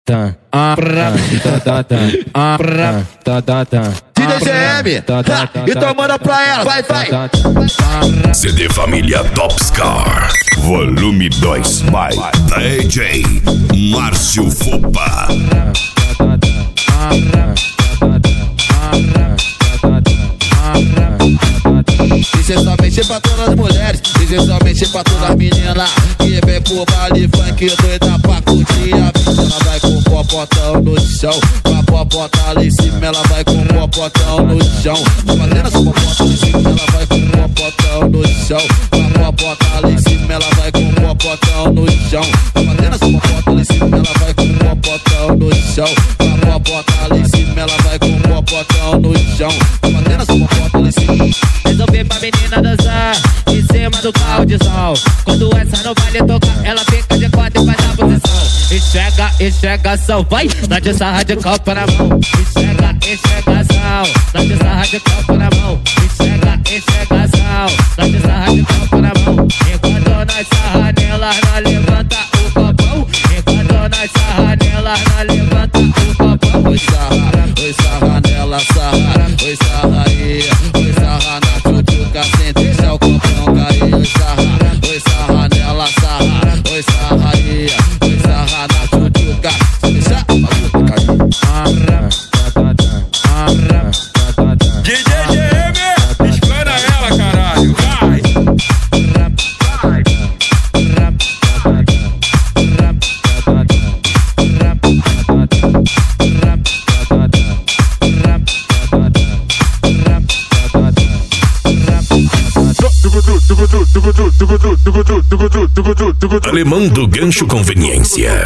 DJGM, então manda pra ela, vai. CD Família Topscar, volume 2 by DJ Márcio Fupa. Dizer somente pra todas as mulheres, dizer somente pra todas as meninas que vem pro baile funk doida pra curtir a vida. Ela vai com o popotão no chão, com a popota lá em cima. Ela vai com o popotão no chão, tá fazendo essa popota lá em cima. Ela vai com o popotão no chão, com a popota lá em cima. Ela vai com o popotão no chão, tá fazendo essa popota lá em cima. Ela vai com o popotão no chão, com a popota lá em cima. Ela vai com o popotão no chão, tá fazendo essa popota lá em cima. Resolvi pra menina dançar em cima do carro de som. Quando essa não vai lhe tocar, ela fica de quatro e faz a posição. Esfregação, vai, dá de sarra de copo na mão. Esfregação, dá de sarra de copo na mão. Esfregação, dá de sarra de copo na mão. Enquanto nós sarra nela, nós levanta o copão. Enquanto nós sarra nela, nós levanta o copão. Oi sarra nela, sarra, oi sarra aí, oi sarra na tchutchuca, sem deixar o copão cair. Oi sarra nela, sarra, oi sarra aí, oi sarra na tchutchuca, sem deixar o bagulho cair. DJGM, explana ela, caralho, vai! Alemão do Gancho Conveniência.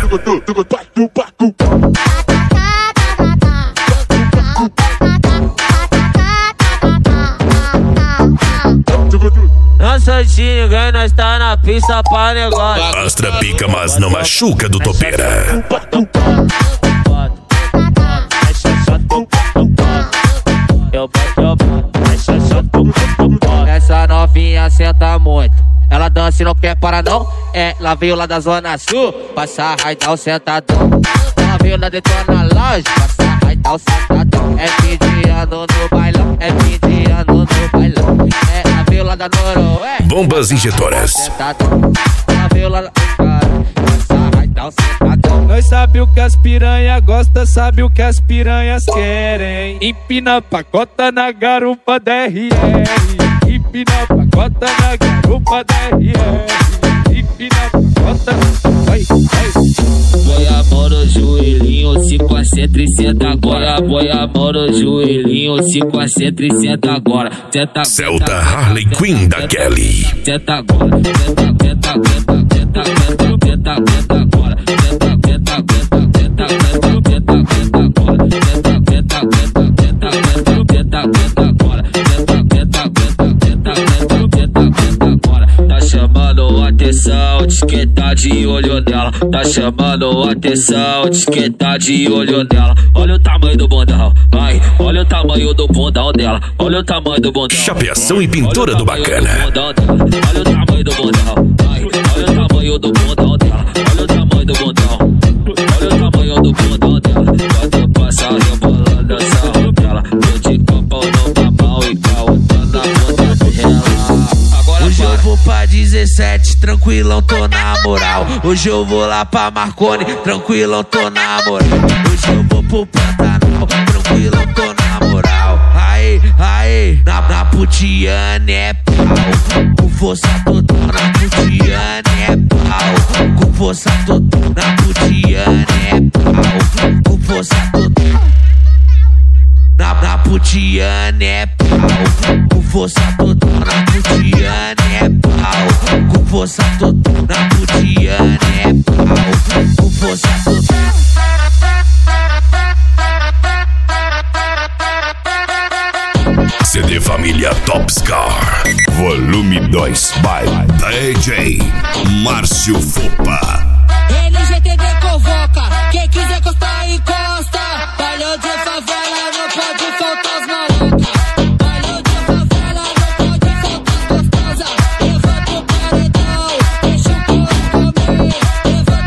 Não sou de ninguém, nós tá na pista pra negócio. Astra pica, mas não machuca do topeira. Essa novinha senta muito, ela dança e não quer parar não. Ela veio lá da zona sul, passa raidão sentadão. Ela veio lá dentro na loja, passa raidão sentadão. É fim de ano no bailão, é fim de ano no bailão. Ela veio lá da Noroeste, Bombas injetoras. sentadão. Ela veio lá da cara, passa raidão sentadão. Nós sabe o que as piranha gosta, sabe o que as piranhas querem. Empina pacota na garupa da RR. Empina pacota na garupa da RR. Empina pacota, vai. Põe a mão no joelhinho, se concentra e senta agora. Põe a mão no joelhinho, se concentra e senta agora. Celta Harley Quinn da Kelly. Senta agora, senta agora. Tá chamando atenção, diz que tá de olho nela. Tá chamando atenção, diz que tá de olho nela. Olha o tamanho do bundão, vai. Olha o tamanho do bundão dela. Olha o tamanho do bundão. Chapeação e pintura do Bacana. Olha o tamanho do bundão, vai. Olha o tamanho do bundão dela. Olha o tamanho do bundão. Olha o tamanho do bundão dela. Quando passa rebolando essa rodela, tô de copão no babau e caotando na bunda dela. Hoje eu vou pra 17, tranquilão, tô na moral. Hoje eu vou lá pra Marconi, tranquilão, tô na moral. Hoje eu vou pro Pantanal, tranquilão, tô na moral. Aê, na Putiane é pau. Com força total na Putiane é pau. Com força total na Putiane é pau. Com força total na Putiane é pau. Com força total na Putiane é pau. Com força total na Putiane é pau. Com força total. CD Família Topscar, volume 2 by DJ Márcio Fupa. LGTB convoca, quem quiser encostar, encosta. Bailão de favela, não pode faltar os maracas. Bailão de favela, não pode faltar as gostosas. Levanta o paredão, deixa o couro comer. Levanta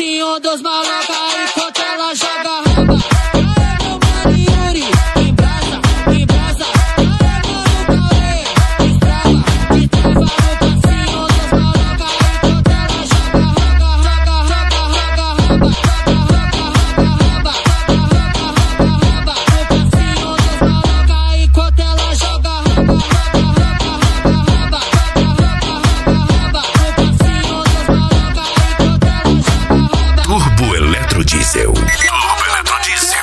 passinho dos malocas enquanto ela joga raba. Aê, meu mano Yuri, embrasa, embrasa. Aê, mano Cauê, destrava, destrava no passinho dos malocas enquanto ela joga raba, raga, raga, raga, raba, raga, raga, raga, raba, no passinho dos malocas enquanto ela joga raba, raga, raga, raga, raba, raga, raga, raga, raba, no passinho dos malocas enquanto ela joga raba. Turbo Eletrodiesel. Turbo Eletrodiesel.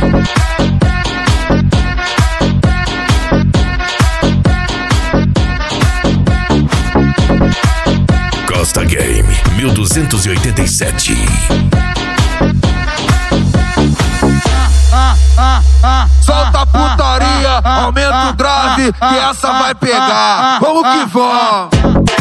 Costa Game 1287. Solta a putaria, aumenta o grave, que essa vai pegar. Vamos que vamos.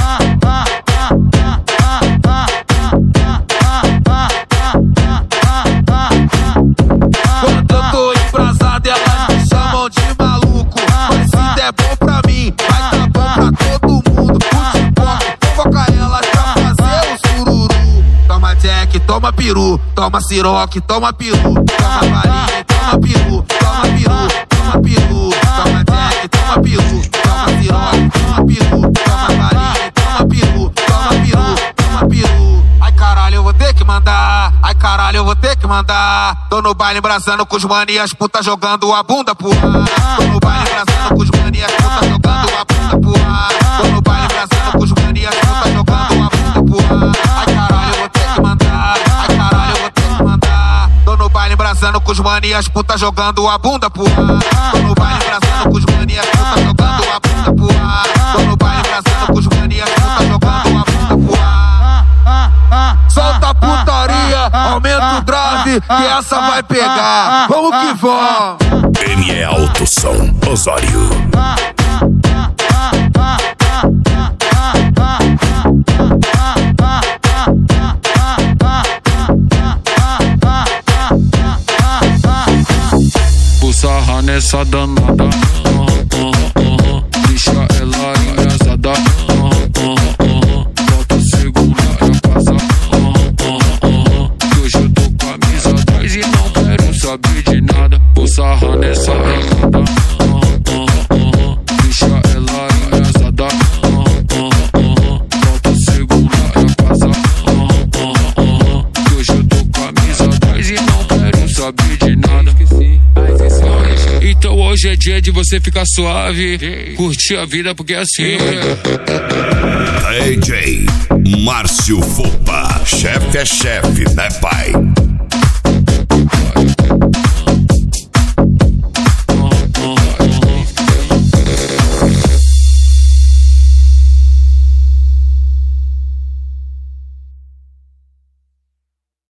Quando eu tô embrasado, elas me chamam de maluco. Mas se der bom pra mim, vai dar bom pra todo mundo. Futebol, convoca elas pra fazer o sururu. Toma Jack, toma peru, toma siroque, toma peru, toma varinha, toma peru, toma peru, toma peru, toma Jack, toma peru, toma siroque, toma peru, toma varinha, toma peru, toma peru, toma peru. Ai caralho, eu vou ter que mandar. Ai caralho, eu vou ter que mandar. Tô no baile embrasando com os mani, as putas jogando a bunda pro ar. Tô no baile embrasando com os mani, as putas jogando a bunda pro ar. Tô no baile embrasando com os mani, as putas jogando a bunda pro ar. Ai caralho, eu vou ter que mandar. Ai caralho, eu vou ter que mandar. Tô no baile embrasando com os mani, as putas jogando a bunda pro ar. Tô no baile embrasando com os mani, as putas jogando a bunda pro ar. Tô no baile embrasando com os mani, as putas jogando a bunda pro ar. Solta a putaria, aumenta o grave, que essa vai pegar. Vamos que vamos. ME Alto Som Osório. Vou sarrar nessa danada, deixa ela engraçada, bota o segunda em casa, que hoje eu tô com a camisa 10 e não quero saber de nada. Vou sarrar nessa danada, deixa ela engraçada, bota o segunda em casa, que hoje eu tô com a camisa 10 e não quero saber de nada. Então hoje é dia de você ficar suave, curtir a vida porque é assim. DJ Márcio Fopa. Chefe é chefe, né, pai?